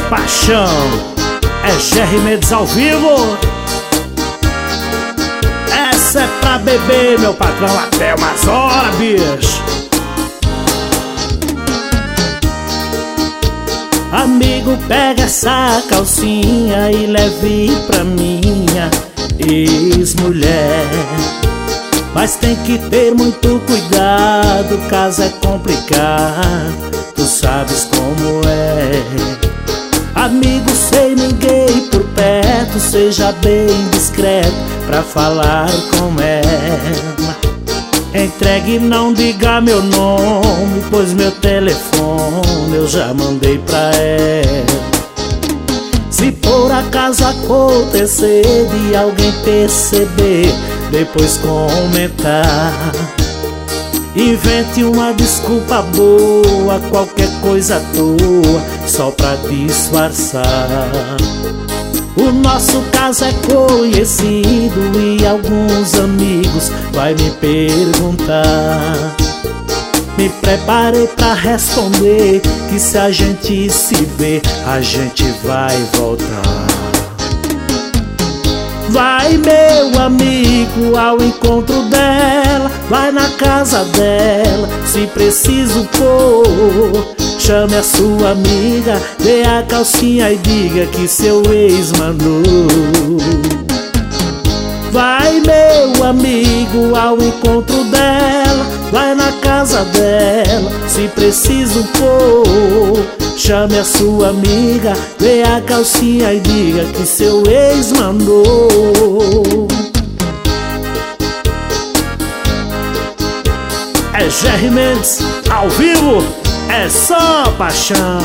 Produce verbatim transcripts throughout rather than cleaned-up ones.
paixão, é Jerry Mendes ao vivo. Essa é pra beber, meu patrão, até umas horas, bicho. Amigo, pega essa calcinha e leve pra minha ex-mulher. Mas tem que ter muito cuidado, caso é complicado, tu sabes como é. Amigo, sem ninguém por perto, seja bem discreto pra falar com ela. Entregue, não diga meu nome, pois meu telefone eu já mandei pra ela. Se por acaso acontecer de alguém perceber, depois comentar, invente uma desculpa boa, qualquer coisa à toa, só pra disfarçar. O nosso caso é conhecido e alguns amigos vai me perguntar. Me preparei pra responder que se a gente se vê, a gente vai voltar. Vai, meu amigo, ao encontro dela, vai na casa dela, se preciso for. Chame a sua amiga, dê a calcinha e diga que seu ex mandou. Vai, meu amigo, ao encontro dela, vai na casa dela, se preciso for. Chame a sua amiga, dê a calcinha e diga que seu ex mandou. É Jerry Mendes ao vivo, é só paixão.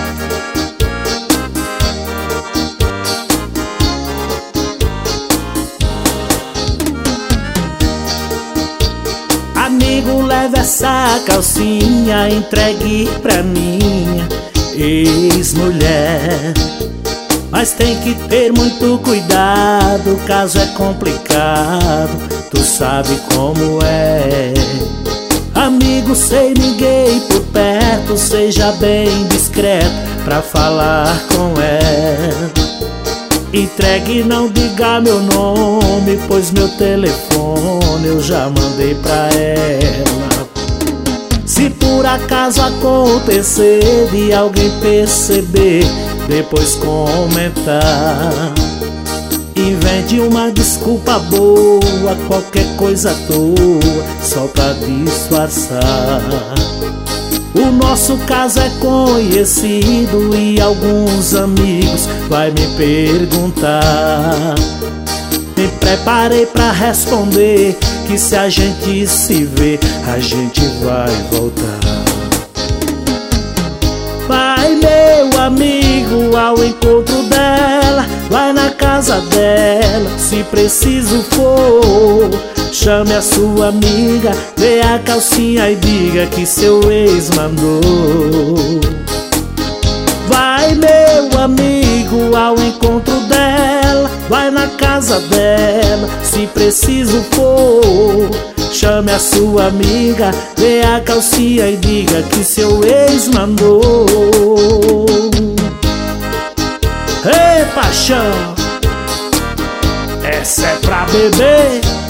Amigo, leve essa calcinha, entregue pra minha ex-mulher. Mas tem que ter muito cuidado, caso é complicado, tu sabe como é. Amigo, sem ninguém por perto, seja bem discreto pra falar com ela. Entregue, não diga meu nome, pois meu telefone eu já mandei pra ela. Se por acaso acontecer de alguém perceber, depois comentar, invente uma desculpa boa, qualquer coisa à toa, só pra disfarçar. O nosso caso é conhecido e alguns amigos vai me perguntar. Me preparei pra responder que se a gente se vê, a gente vai voltar. Vai, meu amigo, ao encontro dela, vai na casa dela, se preciso for. Chame a sua amiga, dê a calcinha e diga que seu ex mandou. Vai, meu amigo, ao encontro dela, vai na casa dela, se preciso for. Chame a sua amiga, dê a calcinha e diga que seu ex mandou. Ei, paixão, essa é pra beber.